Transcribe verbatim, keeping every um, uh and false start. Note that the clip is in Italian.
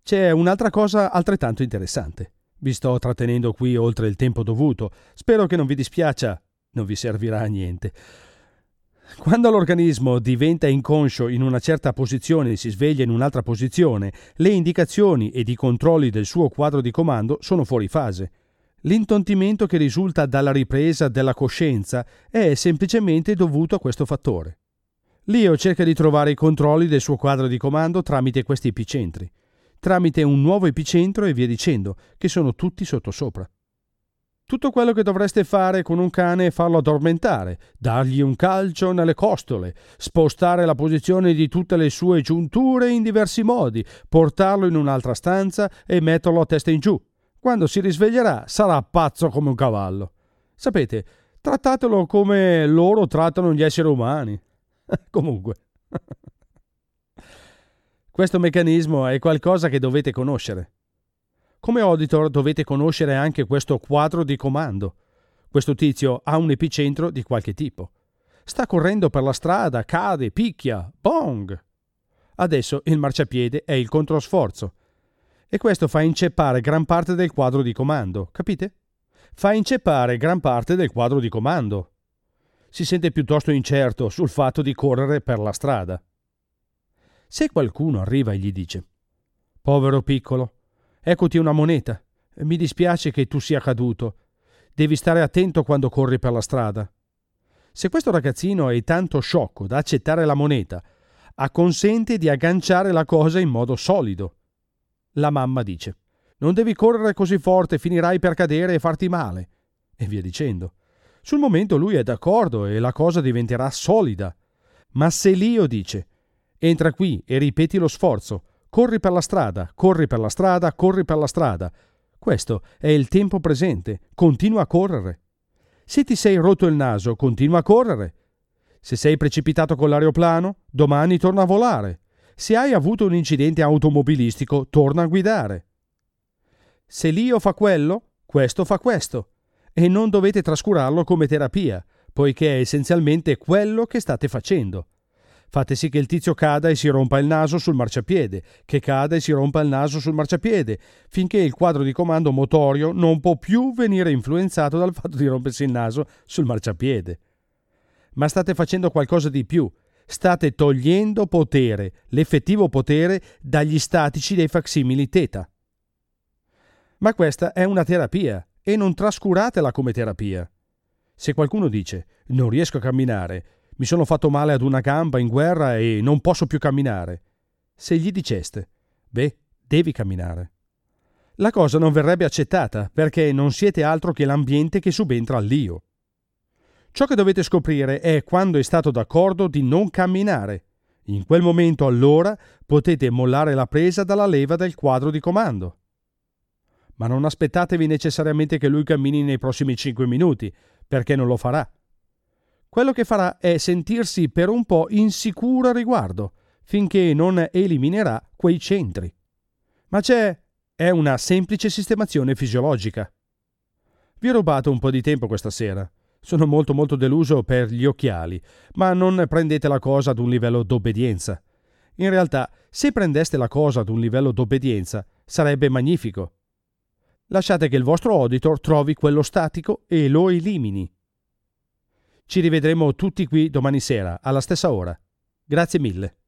C'è un'altra cosa altrettanto interessante. Vi sto trattenendo qui oltre il tempo dovuto. Spero che non vi dispiaccia. Non vi servirà a niente. Quando l'organismo diventa inconscio in una certa posizione e si sveglia in un'altra posizione, le indicazioni ed i controlli del suo quadro di comando sono fuori fase. L'intontimento che risulta dalla ripresa della coscienza è semplicemente dovuto a questo fattore. Leo cerca di trovare i controlli del suo quadro di comando tramite questi epicentri, tramite un nuovo epicentro e via dicendo, che sono tutti sottosopra. Tutto quello che dovreste fare con un cane è farlo addormentare, dargli un calcio nelle costole, spostare la posizione di tutte le sue giunture in diversi modi, portarlo in un'altra stanza e metterlo a testa in giù. Quando si risveglierà sarà pazzo come un cavallo. Sapete, trattatelo come loro trattano gli esseri umani. Comunque. Questo meccanismo è qualcosa che dovete conoscere. Come auditor dovete conoscere anche questo quadro di comando. Questo tizio ha un epicentro di qualche tipo. Sta correndo per la strada, cade, picchia, bong! Adesso il marciapiede è il controsforzo. E questo fa inceppare gran parte del quadro di comando, capite? Fa inceppare gran parte del quadro di comando. Si sente piuttosto incerto sul fatto di correre per la strada. Se qualcuno arriva e gli dice: «Povero piccolo, eccoti una moneta. Mi dispiace che tu sia caduto. Devi stare attento quando corri per la strada». Se questo ragazzino è tanto sciocco da accettare la moneta, acconsente di agganciare la cosa in modo solido. La mamma dice: «Non devi correre così forte, finirai per cadere e farti male». E via dicendo. Sul momento lui è d'accordo e la cosa diventerà solida. Ma se Leo dice: «Entra qui e ripeti lo sforzo. Corri per la strada, corri per la strada, corri per la strada». Questo è il tempo presente. Continua a correre. Se ti sei rotto il naso, continua a correre. Se sei precipitato con l'aeroplano, domani torna a volare. Se hai avuto un incidente automobilistico, torna a guidare. Se Leo fa quello, questo fa questo. E non dovete trascurarlo come terapia, poiché è essenzialmente quello che state facendo. Fate sì che il tizio cada e si rompa il naso sul marciapiede, che cada e si rompa il naso sul marciapiede, finché il quadro di comando motorio non può più venire influenzato dal fatto di rompersi il naso sul marciapiede. Ma state facendo qualcosa di più. State togliendo potere, l'effettivo potere, dagli statici dei facsimili teta. Ma questa è una terapia e non trascuratela come terapia. Se qualcuno dice: «Non riesco a camminare, mi sono fatto male ad una gamba in guerra e non posso più camminare», se gli diceste: «Beh, devi camminare», la cosa non verrebbe accettata, perché non siete altro che l'ambiente che subentra all'io. Ciò che dovete scoprire è quando è stato d'accordo di non camminare. In quel momento allora potete mollare la presa dalla leva del quadro di comando. Ma non aspettatevi necessariamente che lui cammini nei prossimi cinque minuti, perché non lo farà. Quello che farà è sentirsi per un po' insicuro a riguardo, finché non eliminerà quei centri. Ma c'è... è una semplice sistemazione fisiologica. Vi ho rubato un po' di tempo questa sera. Sono molto molto deluso per gli occhiali, ma non prendete la cosa ad un livello d'obbedienza. In realtà, se prendeste la cosa ad un livello d'obbedienza, sarebbe magnifico. Lasciate che il vostro auditor trovi quello statico e lo elimini. Ci rivedremo tutti qui domani sera, alla stessa ora. Grazie mille.